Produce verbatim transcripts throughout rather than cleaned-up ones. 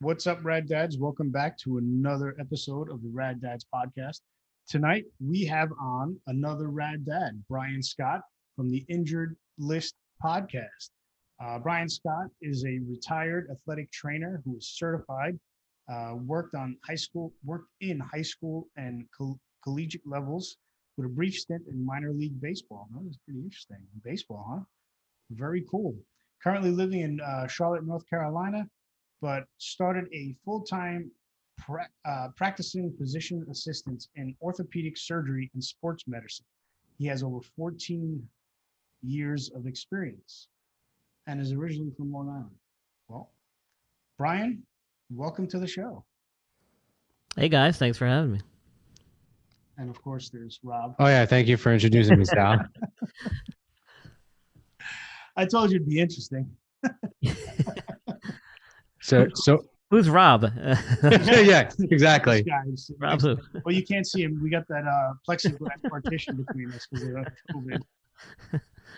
What's up, Rad Dads? Welcome back to another episode of the Rad Dads podcast. Tonight, we have on another Rad Dad, Brian Scott from the Injured List podcast. Uh, Brian Scott is a retired athletic trainer who is certified, uh, worked on high school, worked in high school and coll- collegiate levels with a brief stint in minor league baseball. That was pretty interesting. Baseball, huh? Very cool. Currently living in uh, Charlotte, North Carolina, but started a full-time pra- uh, practicing physician assistant in orthopedic surgery and sports medicine. He has over fourteen years of experience and is originally from Long Island. Well, Brian, welcome to the show. Hey guys, thanks for having me. And of course, there's Rob. Oh yeah, thank you for introducing me, Sal. I told you it'd be interesting. So, so Who's Rob? yeah, exactly. Guys, Rob who? well, you can't see him. We got that uh, plexiglass partition between us because of uh, COVID.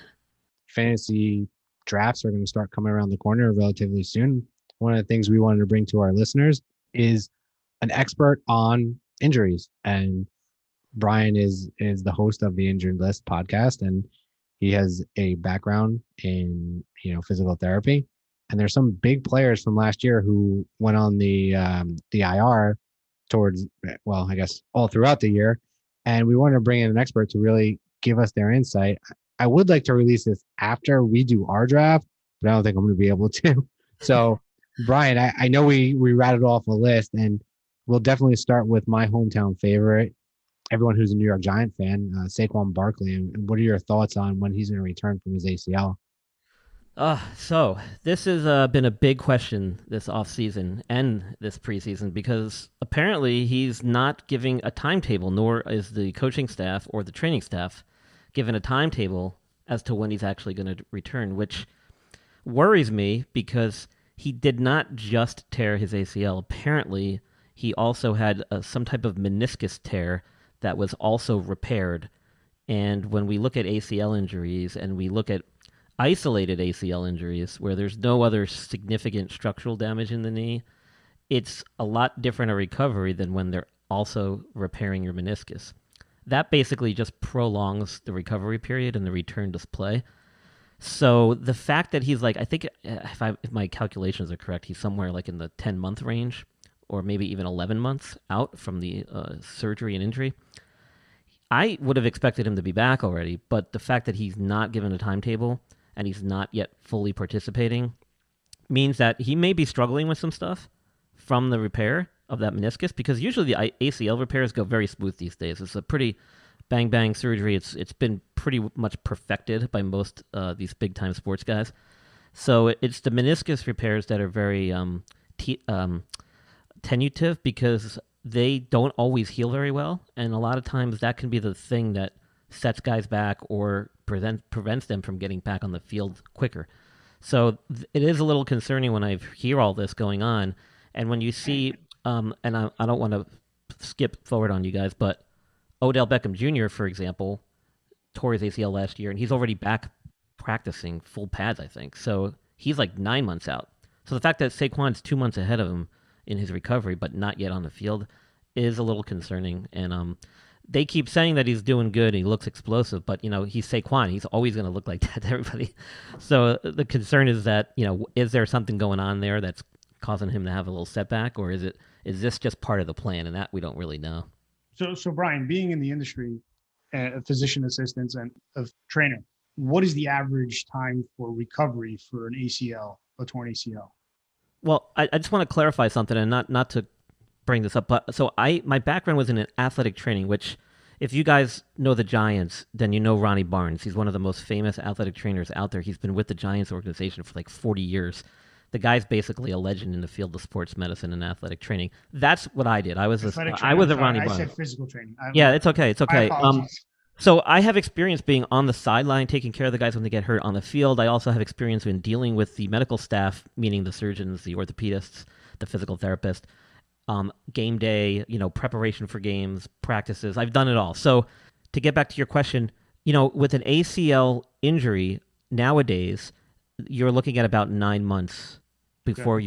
Fantasy drafts are going to start coming around the corner relatively soon. One of the things we wanted to bring to our listeners is an expert on injuries, and Brian is is the host of the Injured List podcast, and he has a background in you know physical therapy. And there's some big players from last year who went on the um, the I R towards, well, I guess all throughout the year. And we wanted to bring in an expert to really give us their insight. I would like to release this after we do our draft, but I don't think I'm going to be able to. So, Brian, I, I know we, we rattled off a list, and we'll definitely start with my hometown favorite, everyone who's a New York Giant fan, uh, Saquon Barkley. And what are your thoughts on when he's going to return from his A C L? Uh, so this has uh, been a big question this offseason and this preseason because apparently he's not giving a timetable, nor is the coaching staff or the training staff given a timetable as to when he's actually going to return, which worries me because he did not just tear his A C L. Apparently, he also had uh, some type of meniscus tear that was also repaired. And when we look at A C L injuries and we look at isolated A C L injuries where there's no other significant structural damage in the knee, it's a lot different a recovery than when they're also repairing your meniscus. That basically just prolongs the recovery period and the return to play. So the fact that he's like, I think if, I, if my calculations are correct, he's somewhere like in the ten-month range or maybe even eleven months out from the uh, surgery and injury. I would have expected him to be back already, but the fact that he's not given a timetable and he's not yet fully participating means that he may be struggling with some stuff from the repair of that meniscus, because usually the A C L repairs go very smooth these days. It's a pretty bang-bang surgery. It's It's been pretty much perfected by most uh, these big-time sports guys. So it's the meniscus repairs that are very um, t- um, tenutive because they don't always heal very well, and a lot of times that can be the thing that sets guys back or prevent, prevents them from getting back on the field quicker. So th- it is a little concerning when I hear all this going on, and when you see, um, and I, I don't want to skip forward on you guys, but Odell Beckham Junior, for example, tore his A C L last year, and he's already back practicing full pads, I think. So he's like nine months out. So the fact that Saquon's two months ahead of him in his recovery, but not yet on the field, is a little concerning. And um, they keep saying that he's doing good, he looks explosive, but, you know, he's Saquon. He's always going to look like that to everybody. So the concern is that, you know, is there something going on there that's causing him to have a little setback, or is it is this just part of the plan? And that we don't really know. So, so Brian, being in the industry, uh, physician assistants and of trainer, what is the average time for recovery for an A C L, a torn A C L? Well, I, I just want to clarify something, and not not to bring this up, but so I my background was in athletic training, which, if you guys know the Giants, then you know Ronnie Barnes. He's one of the most famous athletic trainers out there. He's been with the Giants organization for like forty years. The guy's basically a legend in the field of sports medicine and athletic training. That's what I did. I was a, I was a Ronnie I Barnes. said physical training. I, yeah, it's okay. It's okay. Um, apologies. so I have experience being on the sideline, taking care of the guys when they get hurt on the field. I also have experience in dealing with the medical staff, meaning the surgeons, the orthopedists, the physical therapist, um, game day, you know, preparation for games, practices. I've done it all. So to get back to your question, you know, with an A C L injury nowadays, you're looking at about nine months before Yeah. you're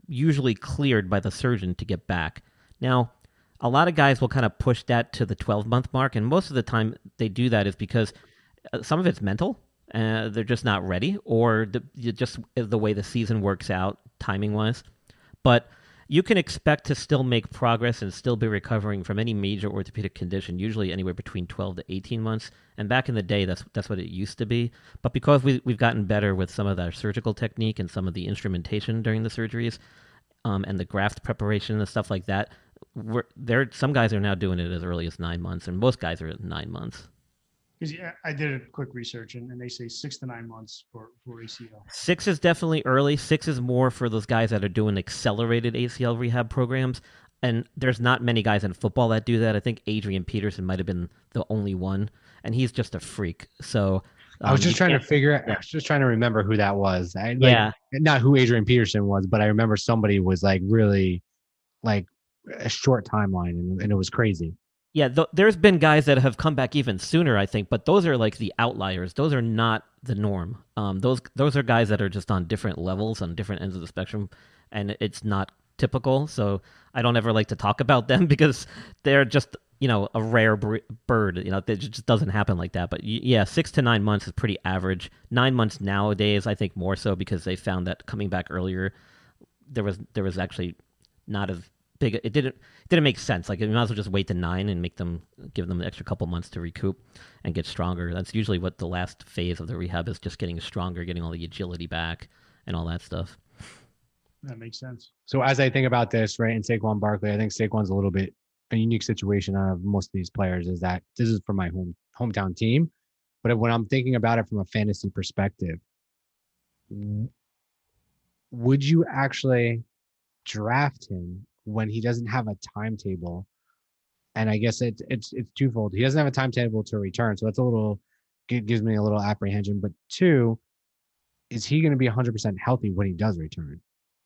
usually cleared by the surgeon to get back. Now, a lot of guys will kind of push that to the twelve-month mark, and most of the time they do that is because some of it's mental, uh, they're just not ready, or the, just the way the season works out timing-wise. But you can expect to still make progress and still be recovering from any major orthopedic condition, usually anywhere between twelve to eighteen months. And back in the day, that's that's what it used to be. But because we, we've gotten better with some of our surgical technique and some of the instrumentation during the surgeries, um, and the graft preparation and stuff like that, we're, there some guys are now doing it as early as nine months, and most guys are at nine months. Because yeah, I did a quick research, and, and they say six to nine months for, for A C L. Six is definitely early. Six is more for those guys that are doing accelerated A C L rehab programs. And there's not many guys in football that do that. I think Adrian Peterson might have been the only one, and he's just a freak. So um, I was just trying to figure out, I was just trying to remember who that was. I, like, yeah. Not who Adrian Peterson was, but I remember somebody was like really like a short timeline, and, and it was crazy. Yeah, th- there's been guys that have come back even sooner, I think, but those are like the outliers. Those are not the norm. Um, those those are guys that are just on different levels, on different ends of the spectrum, and it's not typical. So I don't ever like to talk about them because they're just, you know, a rare br- bird. You know, it just doesn't happen like that. But yeah, six to nine months is pretty average. Nine months nowadays, I think more so because they found that coming back earlier, there was there was actually not as big. It didn't it didn't make sense. Like, you might as well just wait to nine and make them give them an extra couple months to recoup and get stronger. That's usually what the last phase of the rehab is, just getting stronger, getting all the agility back and all that stuff. That makes sense. So as I think about this, right, and Saquon Barkley, I think Saquon's a little bit a unique situation out of most of these players is that this is for my home hometown team. But when I'm thinking about it from a fantasy perspective, would you actually draft him when he doesn't have a timetable? And I guess it's it's it's twofold. He doesn't have a timetable to return, so that's a little gives me a little apprehension. But two, is he going to be one hundred percent healthy when he does return?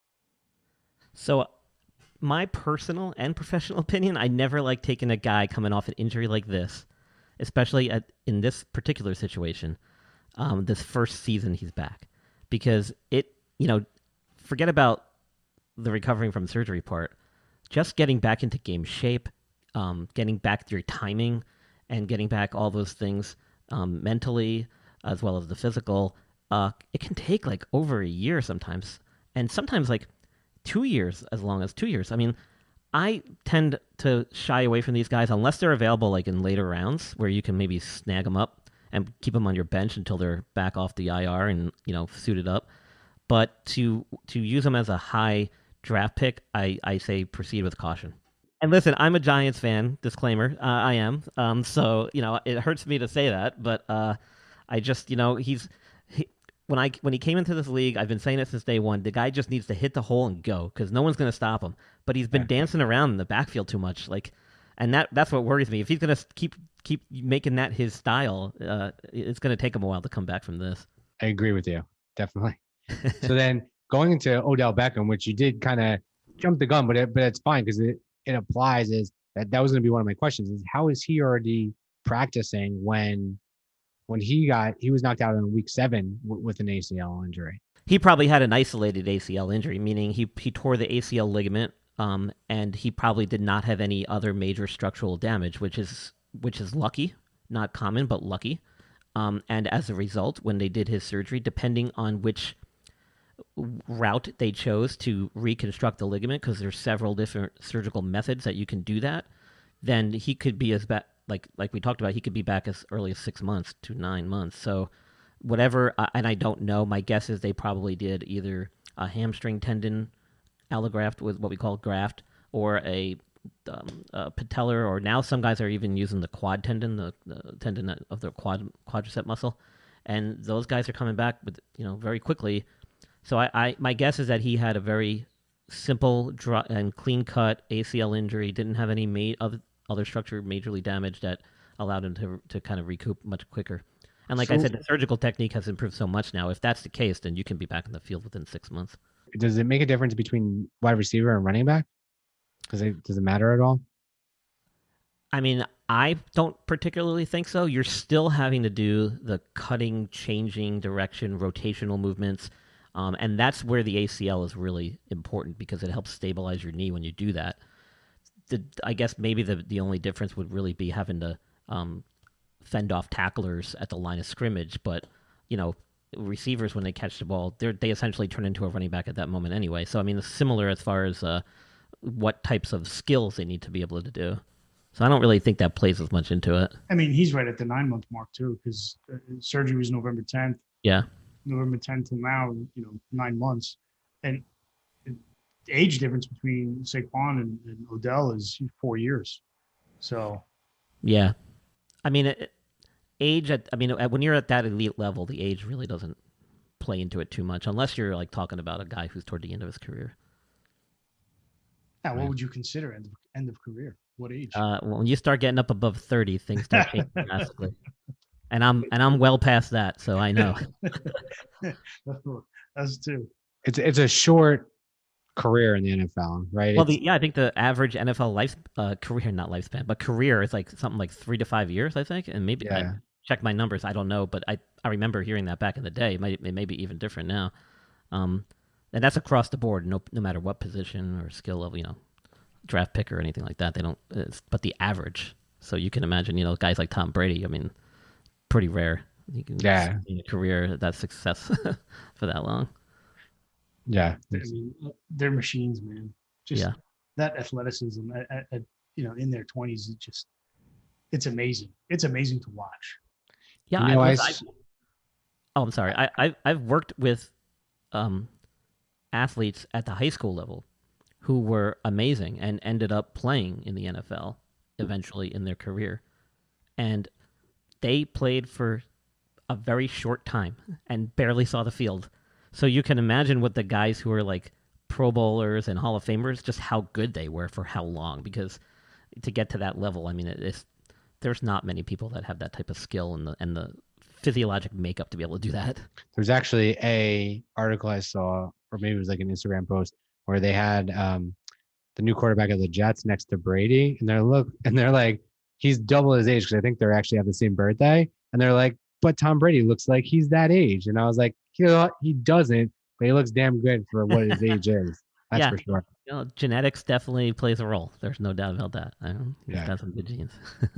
So my personal and professional opinion, I never like taking a guy coming off an injury like this, especially at, in this particular situation, um, this first season he's back. Because it, you know, forget about the recovering from surgery part. Just getting back into game shape, um, getting back your timing, and getting back all those things um, mentally as well as the physical, uh, it can take like over a year sometimes. And sometimes like two years, as long as two years. I mean, I tend to shy away from these guys unless they're available like in later rounds where you can maybe snag them up and keep them on your bench until they're back off the I R and, you know, suited up. But to to use them as a high draft pick, I, I say proceed with caution. And listen, I'm a Giants fan, disclaimer, uh, I am. Um, so, you know, it hurts me to say that, but uh, I just, you know, he's... He, When I when he came into this league, I've been saying it since day one, the guy just needs to hit the hole and go because no one's going to stop him. But he's been yeah. dancing around in the backfield too much, like, and that that's what worries me. If he's going to keep keep making that his style, uh, it's going to take him a while to come back from this. I agree with you, definitely. So then going into Odell Beckham, which you did kind of jump the gun, but it, but it's fine because it, it applies. Is that that was going to be one of my questions? Is how is he already practicing when? When he got, he was knocked out in week seven w- with an A C L injury. He probably had an isolated A C L injury, meaning he he tore the A C L ligament, um, and he probably did not have any other major structural damage, which is which is lucky, not common, but lucky. Um, and as a result, when they did his surgery, depending on which route they chose to reconstruct the ligament, because there's several different surgical methods that you can do that, then he could be as bad. Like like we talked about, he could be back as early as six months to nine months. So whatever, uh, and I don't know. My guess is they probably did either a hamstring tendon allograft with what we call graft, or a, um, a patellar, or now some guys are even using the quad tendon, the, the tendon of the quad quadricep muscle, and those guys are coming back with you know very quickly. So I, I my guess is that he had a very simple draw and clean cut A C L injury, didn't have any ma- other. other structure majorly damaged that allowed him to to kind of recoup much quicker. And like so, I said, the surgical technique has improved so much now. If that's the case, then you can be back in the field within six months. Does it make a difference between wide receiver and running back? Does it, does it matter at all? I mean, I don't particularly think so. You're still having to do the cutting, changing direction, rotational movements. Um, and that's where the A C L is really important because it helps stabilize your knee when you do that. The, I guess maybe the the only difference would really be having to um, fend off tacklers at the line of scrimmage. But, you know, receivers, when they catch the ball, they they essentially turn into a running back at that moment anyway. So, I mean, it's similar as far as uh, what types of skills they need to be able to do. So I don't really think that plays as much into it. I mean, he's right at the nine-month mark, too, because surgery was November tenth. Yeah. November tenth till now, you know, nine months. And the age difference between Saquon and, and Odell is four years. So, yeah. I mean, it, age, at, I mean, when you're at that elite level, the age really doesn't play into it too much, unless you're like talking about a guy who's toward the end of his career. Now, what would you consider end of, end of career? What age? Uh, when you start getting up above thirty, things start changing drastically. And I'm and I'm well past that, so I know. Us too. It's it's a short career in the N F L, right? Well, the, yeah, I think the average N F L life uh, career, not lifespan, but career is like something like three to five years, I think. And maybe Yeah. I check my numbers. I don't know, but I, I remember hearing that back in the day. It, might, it may be even different now. Um, and that's across the board, no no matter what position or skill level, you know, draft pick or anything like that. They don't. It's, but the average. So you can imagine, you know, guys like Tom Brady. I mean, pretty rare. You can Yeah. see in a career that success for that long. Yeah. I mean, they're machines, man. Just Yeah. that athleticism at, at, at you know in their twenties is just it's amazing. It's amazing to watch. Yeah, You know, I, I was- s- I- oh, I'm sorry. I, I I've worked with um, athletes at the high school level who were amazing and ended up playing in the N F L eventually in their career, and they played for a very short time and barely saw the field. So you can imagine what the guys who are like Pro Bowlers and Hall of Famers, just how good they were for how long. Because to get to that level, I mean, it is there's not many people that have that type of skill and the and the physiologic makeup to be able to do that. There's actually a article I saw, or maybe it was like an Instagram post, where they had um, the new quarterback of the Jets next to Brady, and they're look, and they're like, he's double his age because I think they're actually have the same birthday, and they're like, but Tom Brady looks like he's that age, and I was like, he he doesn't, but he looks damn good for what his age is. That's Yeah. for sure. You know, genetics definitely plays a role. There's no doubt about that. I don't, he's Yeah. got some good genes.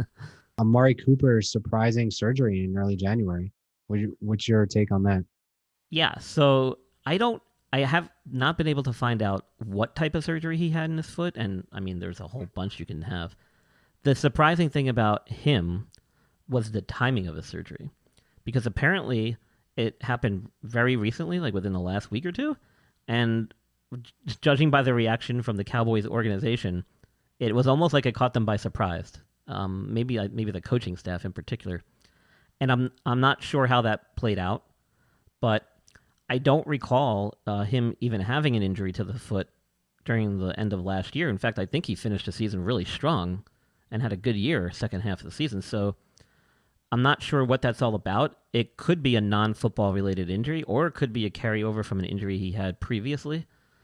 Amari Cooper's surprising surgery in early January. What you, what's your take on that? Yeah, so I don't, I have not been able to find out what type of surgery he had in his foot, and I mean, there's a whole bunch you can have. The surprising thing about him was the timing of the surgery, because apparently it happened very recently, like within the last week or two, and j- judging by the reaction from the Cowboys organization, it was almost like it caught them by surprise. Um, maybe uh, maybe the coaching staff in particular, and I'm I'm not sure how that played out, but I don't recall uh, him even having an injury to the foot during the end of last year. In fact, I think he finished the season really strong and had a good year second half of the season. So I'm not sure what that's all about. It could be a non-football related injury, or it could be a carryover from an injury he had previously.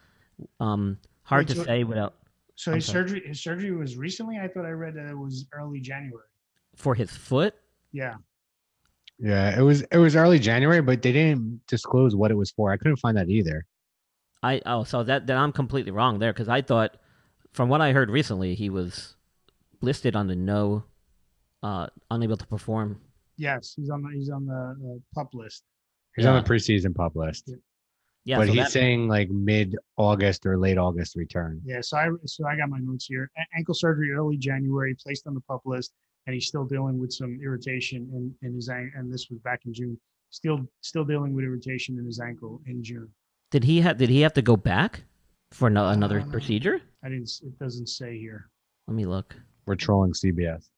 Um, hard Wait, to so- say without So I'm his sorry. surgery his surgery was recently. I thought I read that it was early January. for his foot. Yeah. Yeah, it was it was early January, but they didn't disclose what it was for. I couldn't find that either. I oh, so that then I'm completely wrong there because I thought, from what I heard recently, he was listed on the no, uh, unable to perform. Yes, he's on the he's on the uh, pup list. He's Yeah. on the preseason pup list, Yeah, but so he's that- saying like mid August or late August return. Yeah, so I so I got my notes here. A- ankle surgery early January, placed on the pup list, and he's still dealing with some irritation in, in his ankle. And this was back in June. Still still dealing with irritation in his ankle in June. did he have did he have to go back for no, another Uh, procedure? I didn't. s- It doesn't say here. Let me look. We're trolling C B S.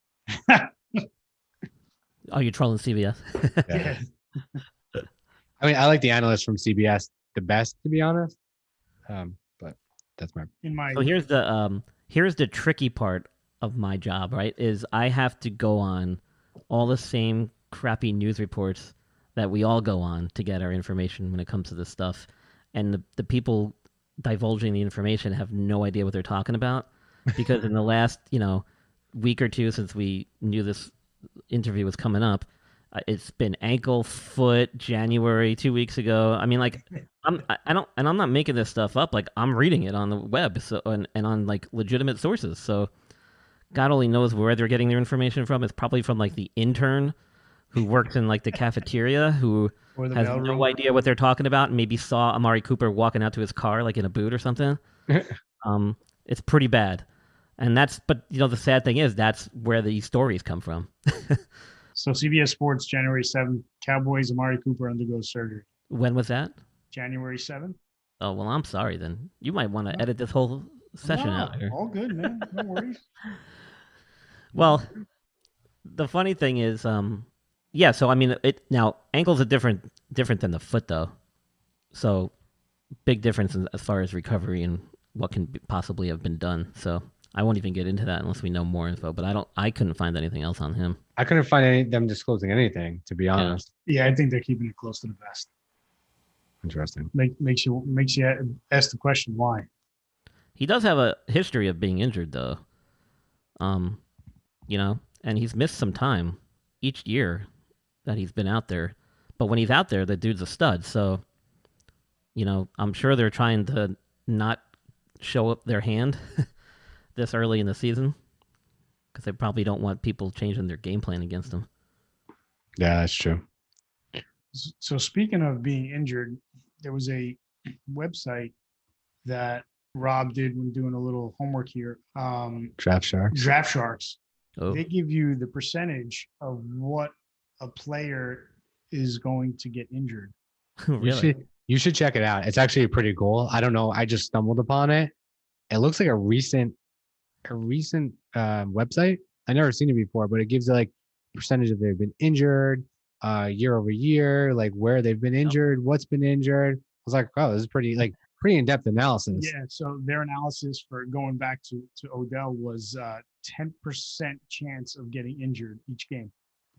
Oh, you're trolling C B S. Yeah. I mean, I like the analyst from C B S the best, to be honest. Um, but that's my In my So here's the um here's the tricky part of my job, right? Is I have to go on all the same crappy news reports that we all go on to get our information when it comes to this stuff. And the, the people divulging the information have no idea what they're talking about because in the last, you know, week or two since we knew this interview was coming up, uh, it's been ankle, foot, January, two weeks ago. I mean, like, I'm I I don't and I'm not making this stuff up. Like I'm reading it on the web, so and, and on like legitimate sources. So God only knows where they're getting their information from. It's probably from like the intern who works in like the cafeteria who Or the has no mailroom. idea what they're talking about and maybe saw Amari Cooper walking out to his car like in a boot or something. Um, it's pretty bad. And that's, but you know, the sad thing is that's where these stories come from. So C B S Sports, January seventh, Cowboys, Amari Cooper undergoes surgery. When was that? January seventh. Oh, well, I'm sorry then. You might want to edit this whole session No, out here. all good, man. No worries. Well, the funny thing is, um, yeah, so I mean, it now ankles are different, different than the foot though. So big difference in, as far as recovery and what can be, possibly have been done. So I won't even get into that unless we know more info. But I don't. I couldn't find anything else on him. I couldn't find any them disclosing anything, to be honest. Yeah, I think they're keeping it close to the vest. Interesting. Make, makes you makes you ask the question why. He does have a history of being injured though. Um, you know, and he's missed some time each year that he's been out there. But when he's out there, the dude's a stud. So, you know, I'm sure they're trying to not show up their hand this early in the season because they probably don't want people changing their game plan against him. Yeah, that's true. So speaking of being injured, there was a website that Rob did when doing a little homework here. Um, Draft Sharks. Draft Sharks. Oh, They give you the percentage of what a player is going to get injured. You really? should you should check it out. It's actually pretty cool. I don't know. I just stumbled upon it. It looks like a recent a recent uh, website. I never seen it before, but it gives you like percentage of they've been injured, uh, year over year, like where they've been injured, what's been injured. I was like, oh, this is pretty like pretty in depth analysis. Yeah. So their analysis for going back to, to Odell was uh, ten percent chance of getting injured each game.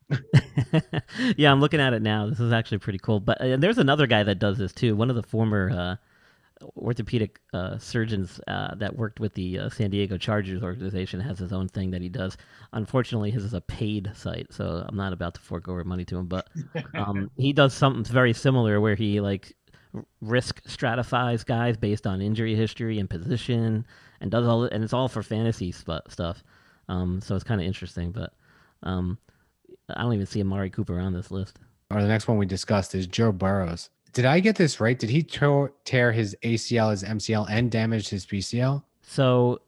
Yeah, I'm looking at it now. This is actually pretty cool. But uh, there's another guy that does this too. One of the former uh, orthopedic uh, surgeons uh, that worked with the uh, San Diego Chargers organization has his own thing that he does. Unfortunately, his is a paid site, so I'm not about to fork over money to him. But um, he does something very similar where he like r- risk stratifies guys based on injury history and position, and does all and it's all for fantasy sp- stuff. Um, so it's kind of interesting, but. Um, I don't even see Amari Cooper on this list. Or the next one we discussed is Joe Burrows. Did I get this right? Did he tear tear his A C L, his M C L, and damage his P C L? So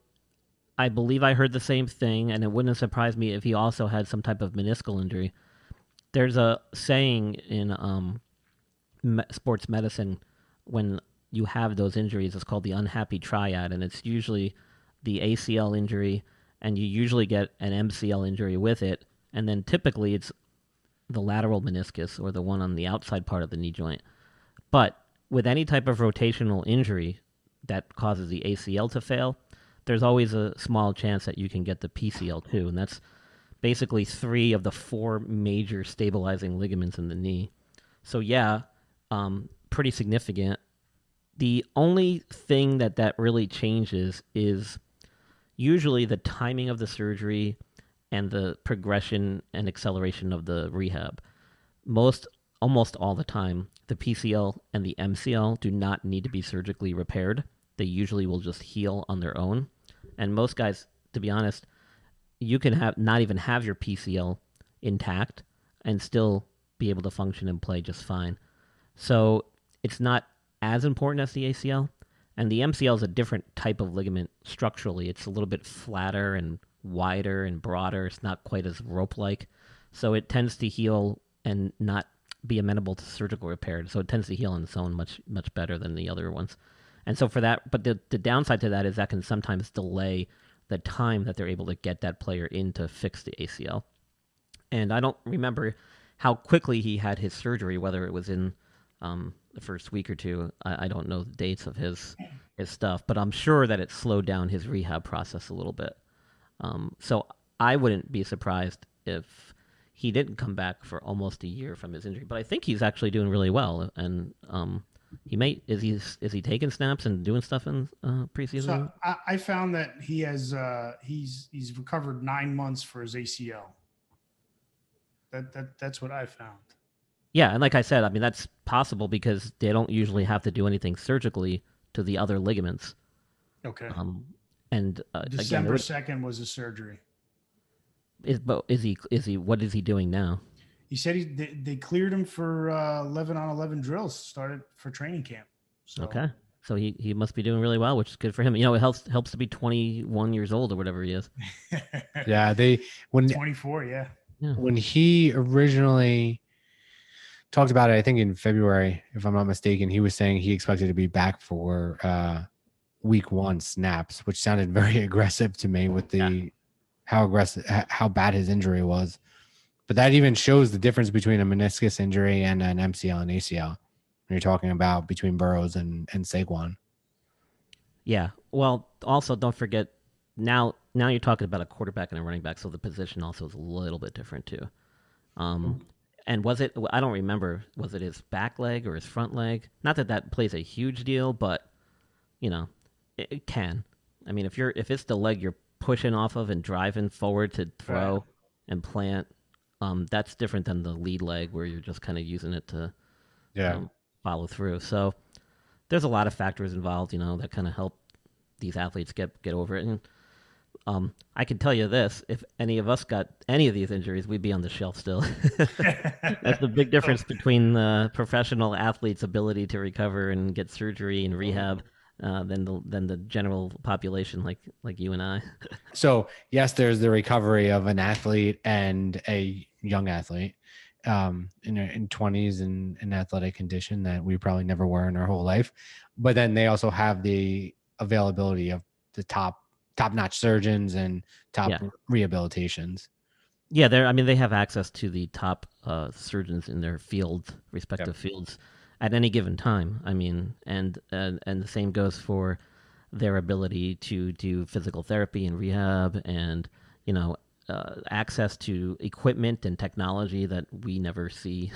I believe I heard the same thing, and it wouldn't surprise me if he also had some type of meniscal injury. There's a saying in um, me- sports medicine when you have those injuries, it's called the unhappy triad, and it's usually the A C L injury, and you usually get an M C L injury with it. And then typically it's the lateral meniscus or the one on the outside part of the knee joint. But with any type of rotational injury that causes the A C L to fail, there's always a small chance that you can get the P C L too. And that's basically three of the four major stabilizing ligaments in the knee. So yeah, um, pretty significant. The only thing that that really changes is usually the timing of the surgery and the progression and acceleration of the rehab. Most, almost all the time, the P C L and the M C L do not need to be surgically repaired. They usually will just heal on their own. And most guys, to be honest, you can have not even have your P C L intact and still be able to function and play just fine. So it's not as important as the A C L. And the M C L is a different type of ligament structurally. It's a little bit flatter and wider and broader. It's not quite as rope-like. So it tends to heal and not be amenable to surgical repair. So it tends to heal on its own much, much better than the other ones. And so for that, but the, the downside to that is that can sometimes delay the time that they're able to get that player in to fix the A C L. And I don't remember how quickly he had his surgery, whether it was in um, the first week or two. I, I don't know the dates of his his stuff, but I'm sure that it slowed down his rehab process a little bit. Um, so I wouldn't be surprised if he didn't come back for almost a year from his injury. But I think he's actually doing really well, and um, he may is he is he taking snaps and doing stuff in uh, preseason? So I, I found that he has uh, he's he's recovered nine months for his A C L. That that that's what I found. Yeah, and like I said, I mean that's possible because they don't usually have to do anything surgically to the other ligaments. Okay. Um, and uh, again, there December would second was his surgery. is but is he is he what is he doing now? He said he they, they cleared him for uh, eleven on eleven drills. Started for training camp. So Okay, so he, he must be doing really well, which is good for him. You know, it helps helps to be twenty-one years old or whatever he is. Yeah, they when twenty-four. Yeah. Yeah. when he originally talked about it, I think in February, if I'm not mistaken, he was saying he expected to be back for uh, week one snaps, which sounded very aggressive to me with the Yeah. how aggressive, h- how bad his injury was. But that even shows the difference between a meniscus injury and an M C L and A C L. When you're talking about between Burrows and and Saquon. Yeah. Well, also don't forget now now you're talking about a quarterback and a running back, so the position also is a little bit different too. Um, and was it? I don't remember. Was it his back leg or his front leg? Not that that plays a huge deal, but you know, it, it can. I mean, if you're if it's the leg you're pushing off of and driving forward to throw Right. and plant, um, that's different than the lead leg where you're just kind of using it to Yeah. um, follow through. So there's a lot of factors involved, you know, that kind of help these athletes get get over it. And um, I can tell you this: if any of us got any of these injuries, we'd be on the shelf still. That's the big difference between the professional athlete's ability to recover and get surgery and rehab uh, than the than the general population, like like you and I. So yes, there's the recovery of an athlete and a young athlete um, in in twenties and an athletic condition that we probably never were in our whole life. But then they also have the availability of the top top notch surgeons and top Yeah. rehabilitations. Yeah, they I mean they have access to the top uh, surgeons in their field, respective fields, at any given time. I mean, and and and the same goes for their ability to do physical therapy and rehab, and you know, uh, access to equipment and technology that we never see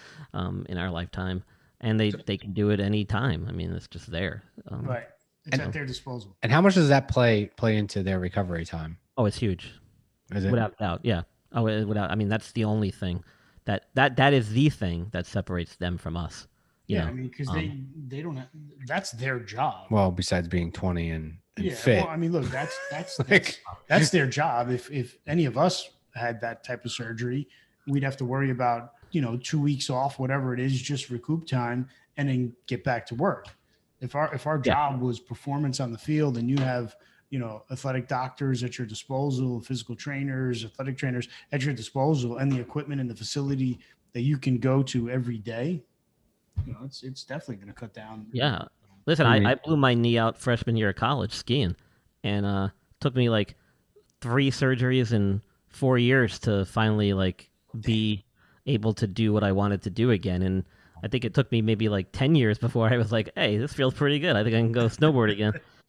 um, in our lifetime, and they they can do it any time. I mean, it's just there. Um, Right. It's And- at their disposal. And how much does that play play into their recovery time? Oh, it's huge. Is it? Without doubt, yeah. Oh, uh, without. I mean, that's the only thing that that that is the thing that separates them from us. You Yeah, know, I mean, because um, they they don't have, that's their job. Well, besides being twenty and, and yeah, fit. well, I mean, look, that's that's that's, Like- that's their job. If if any of us had that type of surgery, we'd have to worry about you know two weeks off, whatever it is, just recoup time, and then get back to work. If our if our Yeah. job was performance on the field, and you have you know athletic doctors at your disposal, physical trainers, athletic trainers at your disposal, and the equipment and the facility that you can go to every day, you know, it's it's definitely going to cut down. yeah. Listen, I mean- I, I blew my knee out freshman year of college skiing, and uh, took me like three surgeries in four years to finally like be able to do what I wanted to do again. And I think it took me maybe like ten years before I was like, hey, this feels pretty good. I think I can go snowboard again.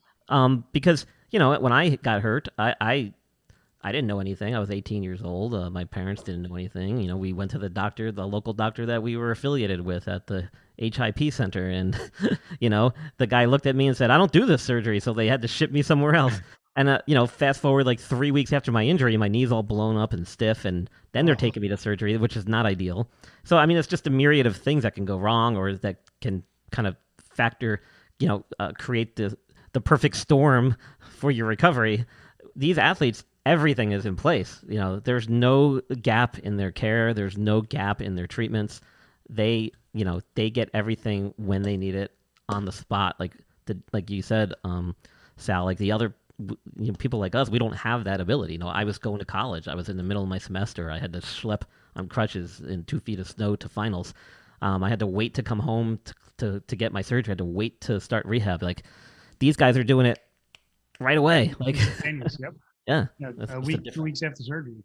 Um, because you know when I got hurt, I, I I didn't know anything. I was eighteen years old. Uh, my parents didn't know anything. You know, we went to the doctor, the local doctor that we were affiliated with at the H I P center, and you know, the guy looked at me and said, "I don't do this surgery," so they had to ship me somewhere else. And uh, you know, fast forward like three weeks after my injury, my knee's all blown up and stiff, and then they're Oh. taking me to surgery, which is not ideal. So I mean, it's just a myriad of things that can go wrong, or that can kind of factor, you know, uh, create the the perfect storm for your recovery. These athletes, everything is in place. You know, there's no gap in their care. There's no gap in their treatments. They, you know, they get everything when they need it on the spot. Like the, like you said, um, Sal, like the other you know, people like us, we don't have that ability. You know, I was going to college. I was in the middle of my semester. I had to schlep on crutches in two feet of snow to finals. Um, I had to wait to come home to, to, to get my surgery. I had to wait to start rehab. Like these guys are doing it right away. Like, Instantaneous, yep. yeah. Yeah, That's a just week, different- two weeks after surgery.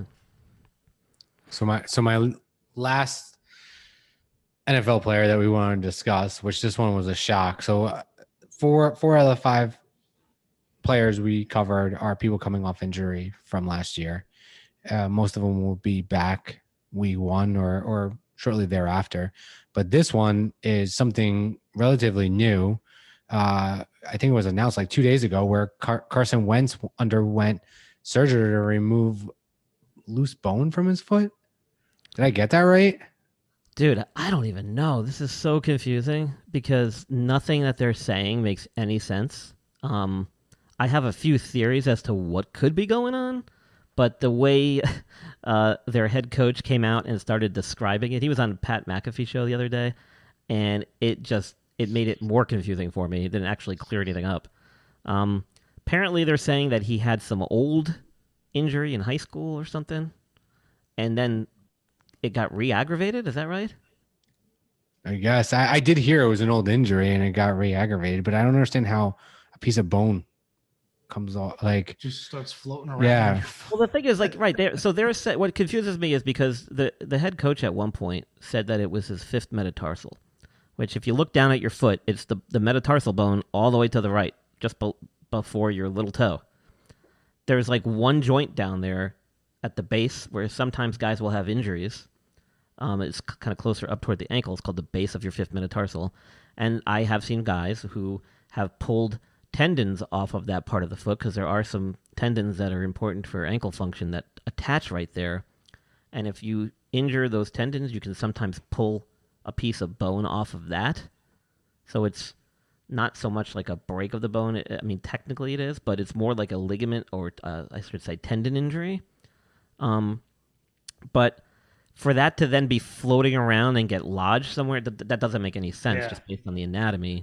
So my so my last N F L player that we want to discuss, which this one was a shock. So uh, four four out of the five players we covered are people coming off injury from last year. Uh, most of them will be back week one or or shortly thereafter. But this one is something relatively new. Uh, I think it was announced like two days ago, where Car- Carson Wentz underwent surgery to remove loose bone from his foot. Did I get that right? Dude, I don't even know. This is so confusing because nothing that they're saying makes any sense. Um, I have a few theories as to what could be going on, but the way uh, their head coach came out and started describing it, he was on Pat McAfee show the other day, and it just it made it more confusing for me. It didn't actually clear anything up. Um, apparently, they're saying that he had some old injury in high school or something, and then it got re-aggravated. Is that right? I guess I, I did hear it was an old injury and it got re-aggravated, but I don't understand how a piece of bone comes off. Like, just starts floating around. yeah. Well, the thing is, like, right there. So there's what confuses me is because the the head coach at one point said that it was his fifth metatarsal, which, if you look down at your foot, it's the the metatarsal bone all the way to the right, just be, before your little toe. There's like one joint down there at the base where sometimes guys will have injuries. Um, it's c- kind of closer up toward the ankle. It's called the base of your fifth metatarsal. And I have seen guys who have pulled tendons off of that part of the foot because there are some tendons that are important for ankle function that attach right there. And if you injure those tendons, you can sometimes pull a piece of bone off of that. So it's not so much like a break of the bone. I mean, technically it is, but it's more like a ligament or uh, I should say tendon injury. Um, but for that to then be floating around and get lodged somewhere, that, that doesn't make any sense Yeah. just based on the anatomy.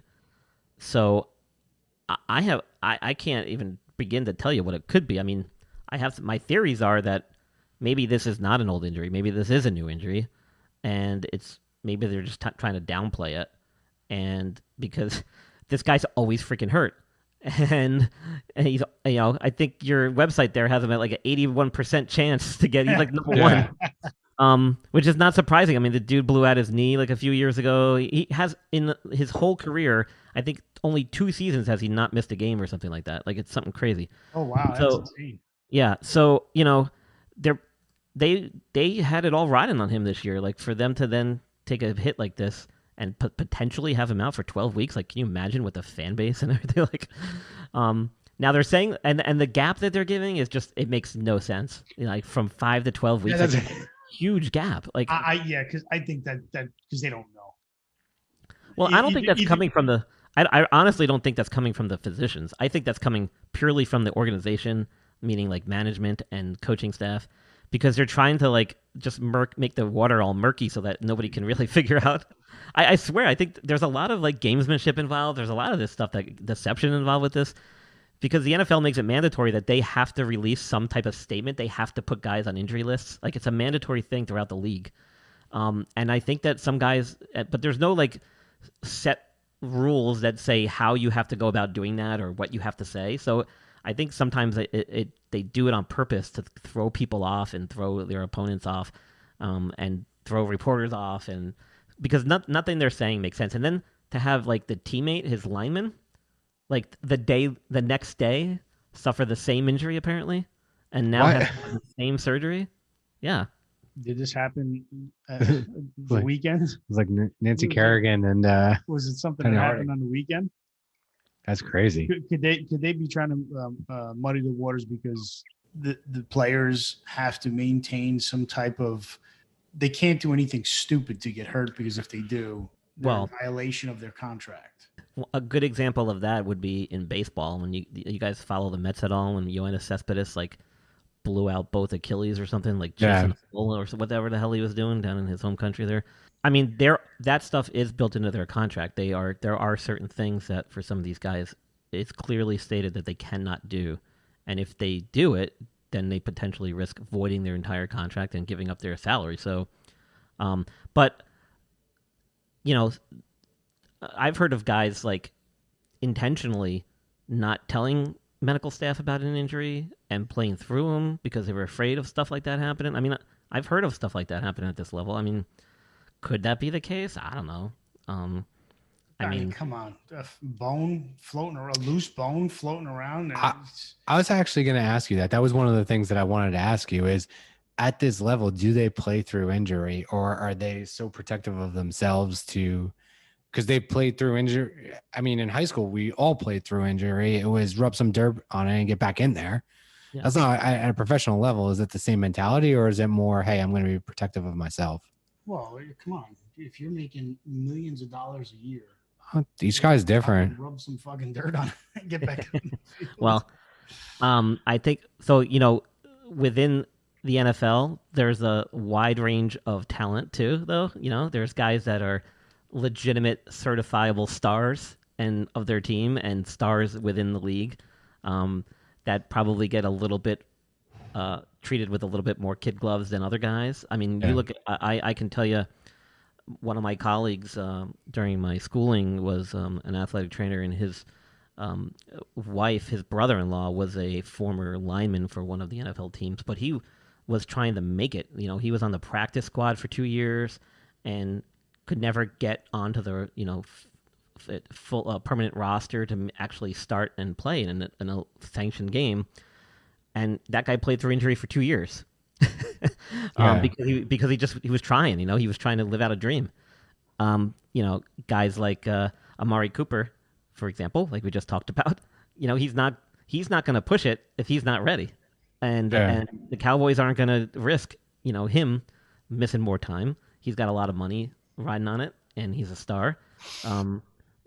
So I, I have I, I can't even begin to tell you what it could be. I mean, I have my theories are that maybe this is not an old injury. Maybe this is a new injury, and it's maybe they're just t- trying to downplay it. And because this guy's always freaking hurt. And, and he's, you know, I think your website there has him at like an eighty-one percent chance to get, he's like number Yeah. one, um, which is not surprising. I mean, the dude blew out his knee like a few years ago. He has, in his whole career, I think only two seasons has he not missed a game or something like that. Like, it's something crazy. Oh wow, that's So- insane. Yeah. So, you know, they're, they, they had it all riding on him this year. Like, for them to then take a hit like this and p- potentially have him out for twelve weeks. Like, can you imagine with the fan base and everything? Like, um, now they're saying, and and the gap that they're giving is just, it makes no sense. You know, like from five to twelve weeks, Yeah, that's that's- a huge gap. Like, I, I yeah, because I think that that because they don't know. well, you- I don't you- think that's you- coming from the, I, I honestly don't think that's coming from the physicians. I think that's coming purely from the organization, meaning like management and coaching staff, because they're trying to like just murk, make the water all murky so that nobody can really figure out. I, I swear, I think there's a lot of like gamesmanship involved. There's a lot of this stuff, that deception involved with this, because the N F L makes it mandatory that they have to release some type of statement. They have to put guys on injury lists. Like, it's a mandatory thing throughout the league. Um, and I think that some guys, but there's no like set rules that say how you have to go about doing that or what you have to say. So I think sometimes it, it, it they do it on purpose to throw people off and throw their opponents off, um, and throw reporters off, and because not, nothing they're saying makes sense. And then to have like the teammate, his lineman, like the day, the next day, suffer the same injury apparently, and now What? has the same surgery. Yeah. Did this happen uh, the Like- weekend? It's like N- Nancy Mhm. Kerrigan, and uh, Was it something Kinda that hard. happened on the weekend? that's crazy. Could, could they could they be trying to um, uh, muddy the waters because the the players have to maintain some type of, they can't do anything stupid to get hurt, because if they do, they're Well- in violation of their contract. Well, a good example of that would be in baseball. When you you guys follow the Mets at all, when Yoenis Cespedes like blew out both Achilles or something, like Yeah. chasing a bull or whatever the hell he was doing down in his home country there. I mean, there that stuff is built into their contract. They are there are certain things that for some of these guys, it's clearly stated that they cannot do, and if they do it, then they potentially risk voiding their entire contract and giving up their salary. So, um, but you know, I've heard of guys like intentionally not telling medical staff about an injury and playing through them because they were afraid of stuff like that happening. I mean, I've heard of stuff like that happening at this level. I mean, could that be the case? I don't know. Um, I I mean, mean, come on, a f- bone floating around, a loose bone floating around. and I- it's- I was actually going to ask you that. That was one of the things that I wanted to ask you is, at this level, do they play through injury, or are they so protective of themselves to, because they played through injury? I mean, in high school, we all played through injury. It was rub some dirt on it and get back in there. Yeah. That's not at at a professional level. Is it the same mentality, or is it more, hey, I'm going to be protective of myself? Well, come on, if you're making millions of dollars a year, Oh, each guy's different. rub some fucking dirt on it and get back on the field. Well, um, I think so. You know, within the N F L, there's a wide range of talent too. Though you know, there's guys that are legitimate, certifiable stars and of their team and stars within the league um, that probably get a little bit uh, treated with a little bit more kid gloves than other guys. I mean, Yeah. you look. At, I I can tell you. One of my colleagues um, during my schooling was um, an athletic trainer, and his um, wife, his brother-in-law, was a former lineman for one of the N F L teams. But he was trying to make it. You know, he was on the practice squad for two years and could never get onto the you know f- f- full uh, permanent roster to actually start and play in a, in a sanctioned game. And that guy played through injury for two years. um, Yeah. because he because he just he was trying, you know, he was trying to live out a dream. Um, you know, guys like uh, Amari Cooper, for example, like we just talked about, you know, he's not he's not going to push it if he's not ready, and Yeah. and the Cowboys aren't going to risk, you know, him missing more time. He's got a lot of money riding on it, and he's a star. Um,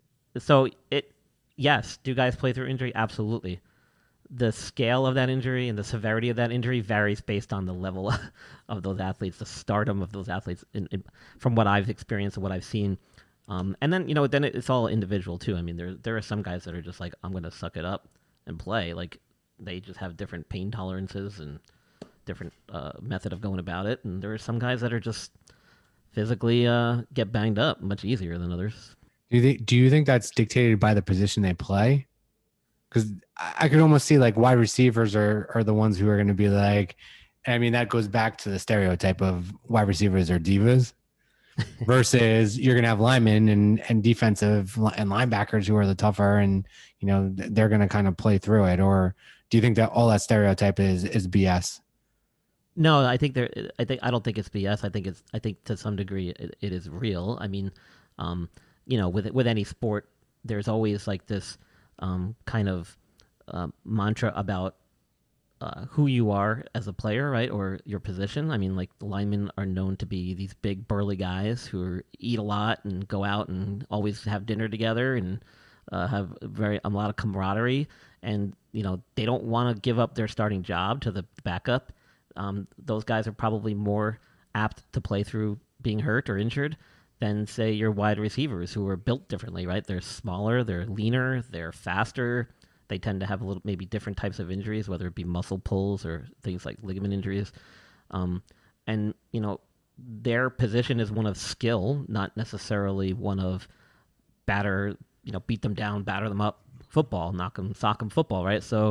so it yes, do guys play through injury? Absolutely. The scale of that injury and the severity of that injury varies based on the level of those athletes, the stardom of those athletes, in, in, from what I've experienced and what I've seen. Um, and then, you know, then it's all individual too. I mean, there there are some guys that are just like, I'm going to suck it up and play. Like, they just have different pain tolerances and different uh, method of going about it. And there are some guys that are just physically uh, get banged up much easier than others. Do you think? Do you think that's dictated by the position they play? Because I I could almost see like wide receivers are are the ones who are going to be like. I mean, that goes back to the stereotype of wide receivers are divas, versus you're going to have linemen and and defensive li- and linebackers who are the tougher, and you know th- they're going to kind of play through it. Or do you think that all that stereotype is is B S? No, I think there. I think I don't think it's B S. I think it's. I think to some degree it, it is real. I mean, um, you know, with with any sport, there's always like this um, kind of uh, mantra about uh, who you are as a player, right, or your position. I mean, like the linemen are known to be these big burly guys who are, eat a lot and go out and always have dinner together and uh, have very a lot of camaraderie. And you know, they don't want to give up their starting job to the backup. Um, those guys are probably more apt to play through being hurt or injured than, say, your wide receivers who are built differently, right? They're smaller, they're leaner, they're faster. They tend to have a little, maybe different types of injuries, whether it be muscle pulls or things like ligament injuries. Um, and, you know, their position is one of skill, not necessarily one of batter, you know, beat them down, batter them up football, knock them, sock them football, right? So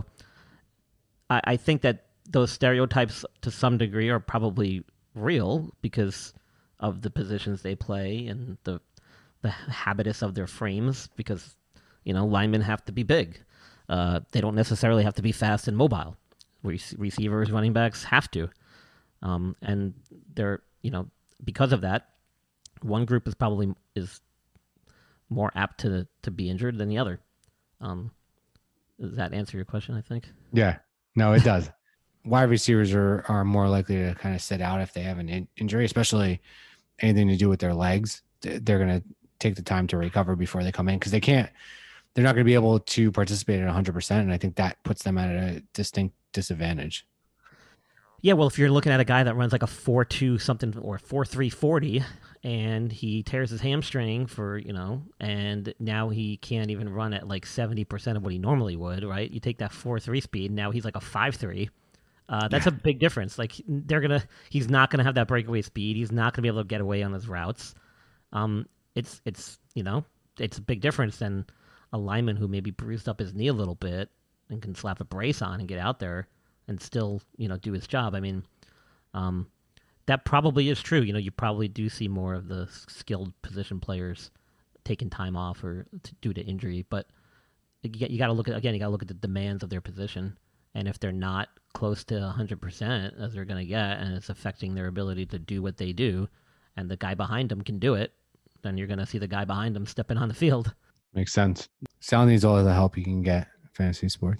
I, I think that those stereotypes to some degree are probably real because of the positions they play and the the habitus of their frames, because you know linemen have to be big. Uh, they don't necessarily have to be fast and mobile. Re- receivers, running backs have to, um, and they're you know because of that, one group is probably is more apt to to be injured than the other. Um, does that answer your question? I think. Yeah, no, it does. Wide receivers are, are more likely to kind of sit out if they have an in- injury, especially anything to do with their legs. Th- They're going to take the time to recover before they come in because they can't, they're not going to be able to participate at one hundred percent. And I think that puts them at a distinct disadvantage. Yeah, well, if you're looking at a guy that runs like a four two something or four three forty, and he tears his hamstring for, you know, and now he can't even run at like seventy percent of what he normally would, right? You take that four three speed, now he's like a five three. Uh, that's Yeah. a big difference. Like they're gonna, he's not gonna have that breakaway speed. He's not gonna be able to get away on his routes. Um, it's it's you know it's a big difference than a lineman who maybe bruised up his knee a little bit and can slap a brace on and get out there and still you know do his job. I mean, um, that probably is true. You know, you probably do see more of the skilled position players taking time off or to, due to injury, but you, you got to look at again. You got to look at the demands of their position. And if they're not close to one hundred percent as they're going to get, and it's affecting their ability to do what they do, and the guy behind them can do it, then you're going to see the guy behind them stepping on the field. Makes sense. Sal needs all of the help he can get fantasy sports.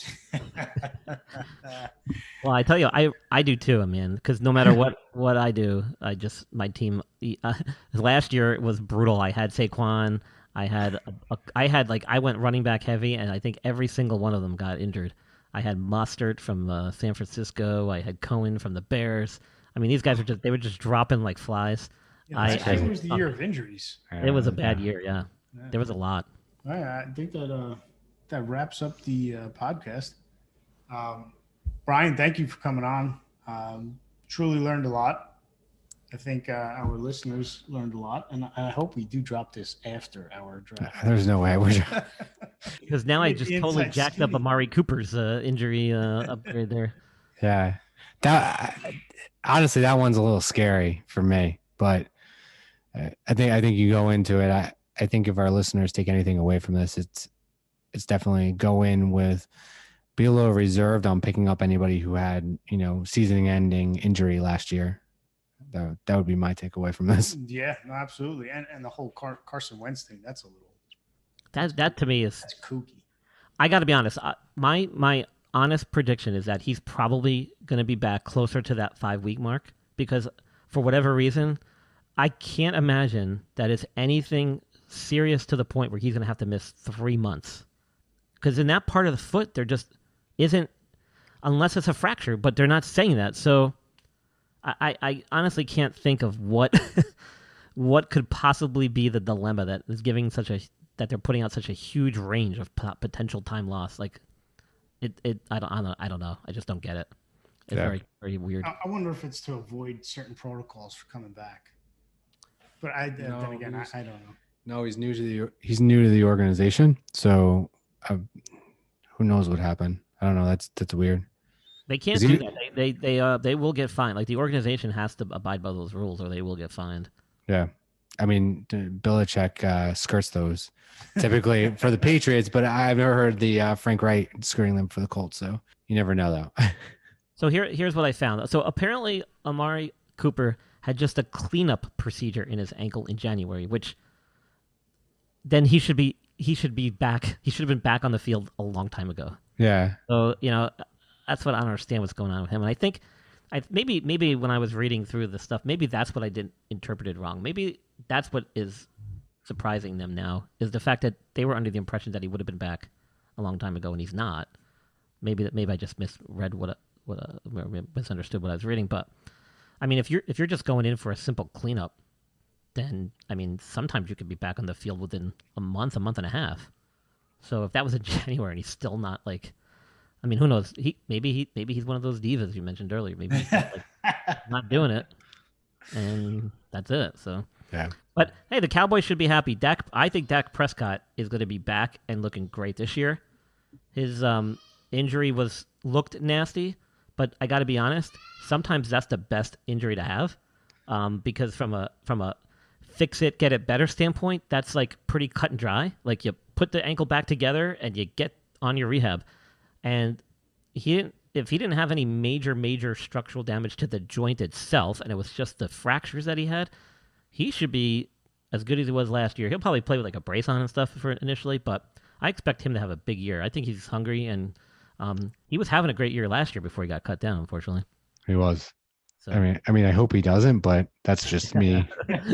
Well, I tell you, I I do too, man. Because no matter what what I do, I just my team. Uh, last year it was brutal. I had Saquon. I had a, a, I had like I went running back heavy, and I think every single one of them got injured. I had Mostert from uh, San Francisco. I had Cohen from the Bears. I mean, these guys were just they were just dropping like flies. Yeah, I, I, I it was the year of injuries. It was a bad year. Yeah, Yeah. there was a lot. All right, I think that uh, that wraps up the uh, podcast. Um, Brian, thank you for coming on. Um, truly learned a lot. I think uh, our listeners learned a lot, and I hope we do drop this after our draft. There's no way. We're Because now I Maybe just inside totally jacked up skinny. Amari Cooper's uh, injury uh, upgrade there. Yeah, that honestly, that one's a little scary for me. But uh, I think I think you go into it. I I think if our listeners take anything away from this, it's it's definitely go in with be a little reserved on picking up anybody who had you know season-ending injury last year. That that would be my takeaway from this. Yeah, no, absolutely, and and the whole Car- Carson Wentz thing. That's a little That that to me is. that's kooky. I got to be honest. I, my my honest prediction is that he's probably going to be back closer to that five week mark because for whatever reason, I can't imagine that it's anything serious to the point where he's going to have to miss three months. Because in that part of the foot, there just isn't, unless it's a fracture. But they're not saying that, so I I, I honestly can't think of what what could possibly be the dilemma that is giving such a that they're putting out such a huge range of p- potential time loss. Like, it, it, I don't, I don't, I don't know. I just don't get it. It's Yeah. very, very weird. I, I wonder if it's to avoid certain protocols for coming back. But I then No, again, I, he's- I don't know. No, he's new to the he's new to the organization, so uh, who knows what happened? I don't know. That's that's weird. They can't Is do he- that. They, they, they, uh, they will get fined. Like the organization has to abide by those rules, or they will get fined. Yeah, I mean, D- Belichick uh, skirts those typically for the Patriots, but I've never heard the uh, Frank Wright skirting them for the Colts. So you never know, though. So here, here's what I found. So apparently, Amari Cooper had just a cleanup procedure in his ankle in January, which then he should be he should be back. He should have been back on the field a long time ago. Yeah, So you know, that's what I don't understand what's going on with him. And I think, I maybe maybe when I was reading through the stuff, maybe that's what I didn't interpret it wrong. Maybe that's what is surprising them now is the fact that they were under the impression that he would have been back a long time ago, and he's not. Maybe that maybe I just misread what I- what I- or misunderstood what I was reading. But I mean, if you're if you're just going in for a simple cleanup, then I mean, sometimes you could be back on the field within a month, a month and a half. So if that was in January and he's still not like, I mean, who knows? He maybe he maybe he's one of those divas you mentioned earlier. Maybe he's not, like, not doing it, and that's it. So yeah. but hey, the Cowboys should be happy. Dak, I think Dak Prescott is going to be back and looking great this year. His um, injury was looked nasty, but I got to be honest. Sometimes that's the best injury to have, um, because from a from a fix it, get it better standpoint, that's like pretty cut and dry. Like you put the ankle back together and you get on your rehab. And he didn't. If he didn't have any major major structural damage to the joint itself, and it was just the fractures that he had, he should be as good as he was last year. He'll probably play with like a brace on and stuff for initially, but I expect him to have a big year. I think he's hungry, and um, he was having a great year last year before he got cut down, unfortunately. He was. So. I mean, I mean, I hope he doesn't, but that's just me.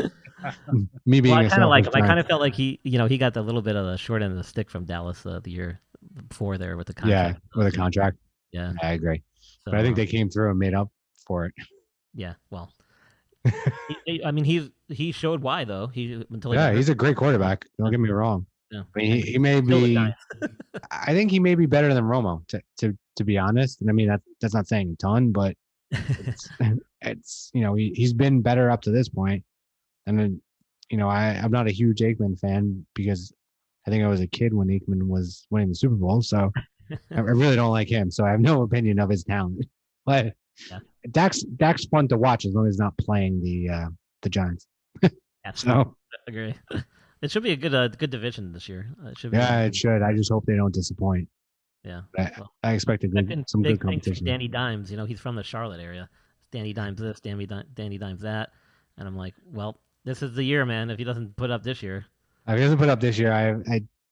me being. Well, I a kind of like him. selfish I kind Giants- of felt like he, you know, he got the little bit of the short end of the stick from Dallas uh, the year before there with the Yeah, contract. with a contract. Yeah, I agree, so, but I think uh, they came through and made up for it. yeah. Well, he, he- I mean, he's he showed why though. He until he Yeah, got he's hurt. a great quarterback. Don't get me wrong. Yeah. I mean, he, he may Still the be. Giants. I think he may be better than Romo, to to to be honest. And I mean that that's not saying a ton, but it's, it's you know he he's been better up to this point. And then you know I I'm not a huge Aikman fan because I think I was a kid when Aikman was winning the Super Bowl, so I I really don't like him. So I have no opinion of his talent. But Yeah. Dak's Dak's fun to watch as long as he's not playing the uh, the Giants. Absolutely. So Agree. It should be a good uh, good division this year. Uh, it should be. yeah, it should. I just hope they don't disappoint. Yeah. I, Well, I expect a good, Expecting some big good things from competition. Danny Dimes, you know, he's from the Charlotte area. Danny Dimes this, Danny Di- Danny Dimes that, and I'm like, well, this is the year, man. If he doesn't put up this year, If he doesn't put up this year, I I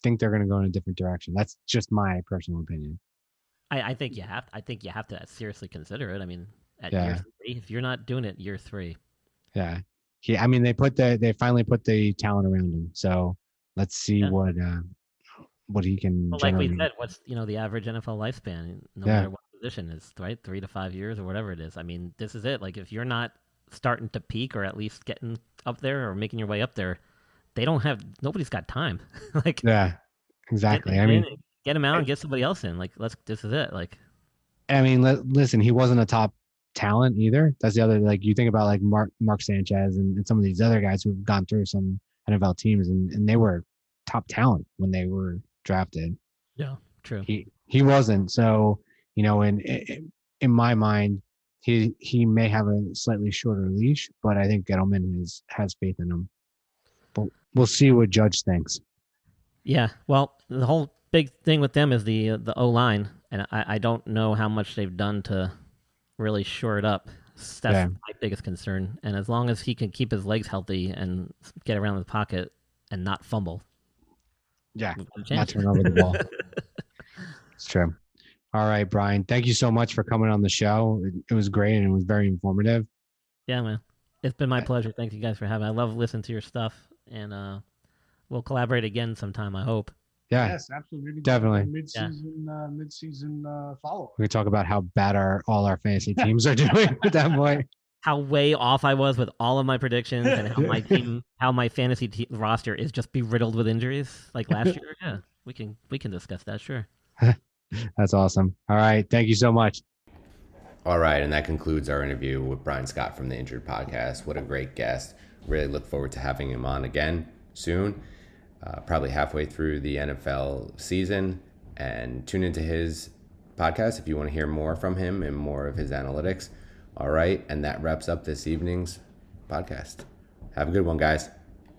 think they're going to go in a different direction. That's just my personal opinion. I, I think you have. I think you have to seriously consider it. I mean, at Yeah. year three, if you're not doing it, year three. Yeah. He, I mean, they put the, they finally put the talent around him. So let's see Yeah. what, uh, what he can Well, like we generate. said, what's you know the average N F L lifespan, no Yeah. matter what position is, right? Three to five years or whatever it is. I mean, this is it. Like if you're not starting to peak or at least getting up there or making your way up there, they don't have. Nobody's got time. like Yeah, exactly. Get, I mean, in, get him out and get somebody else in. Like let's. This is it. Like I mean, li- listen, he wasn't a top talent either. That's the other, like you think about like Mark, Mark Sanchez and, and some of these other guys who've gone through some N F L teams and, and they were top talent when they were drafted. yeah, true. He, he wasn't. So, you know, in, in, in my mind, he, he may have a slightly shorter leash, but I think Gettleman has, has faith in him. But we'll see what Judge thinks. Yeah. Well, the whole big thing with them is the uh, the O line, and I, I don't know how much they've done to really shore it up. That's Yeah. my biggest concern. And as long as he can keep his legs healthy and get around the pocket and not fumble, Yeah. we've got a Not chance. turn over the ball. It's true. All right, Brian. Thank you so much for coming on the show. It, it was great and it was very informative. Yeah, man. It's been my pleasure. Thank you guys for having me. I love listening to your stuff, and uh, we'll collaborate again sometime, I hope. Yeah, Yes, absolutely. definitely. Mid-season, uh, mid-season uh, follow-up. we can talk about how bad our all our fantasy teams are doing at that point. How way off I was with all of my predictions and how my team, how my fantasy te- roster is just be riddled with injuries like last year. Yeah, we can we can discuss that, sure. That's awesome. All right. Thank you so much. All right, and that concludes our interview with Brian Scott from the Injured Podcast. What a great guest. Really look forward to having him on again soon, uh, probably halfway through the N F L season. And tune into his podcast if you want to hear more from him and more of his analytics. All right, and that wraps up this evening's podcast. Have a good one, guys.